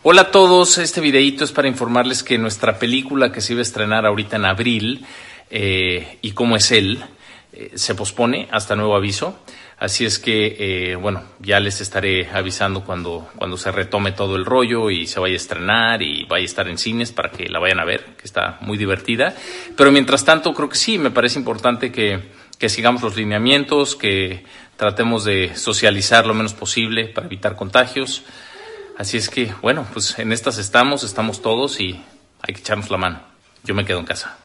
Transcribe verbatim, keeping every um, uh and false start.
Hola a todos, este videíto es para informarles que nuestra película que se iba a estrenar ahorita en abril, eh, y cómo es él, eh, se pospone hasta nuevo aviso. Así es que, eh, bueno, ya les estaré avisando cuando, cuando se retome todo el rollo y se vaya a estrenar y vaya a estar en cines para que la vayan a ver, que está muy divertida. Pero mientras tanto, creo que sí, me parece importante que, que sigamos los lineamientos, que tratemos de socializar lo menos posible para evitar contagios. Así es que, bueno, pues en estas estamos, estamos todos y hay que echarnos la mano. Yo me quedo en casa.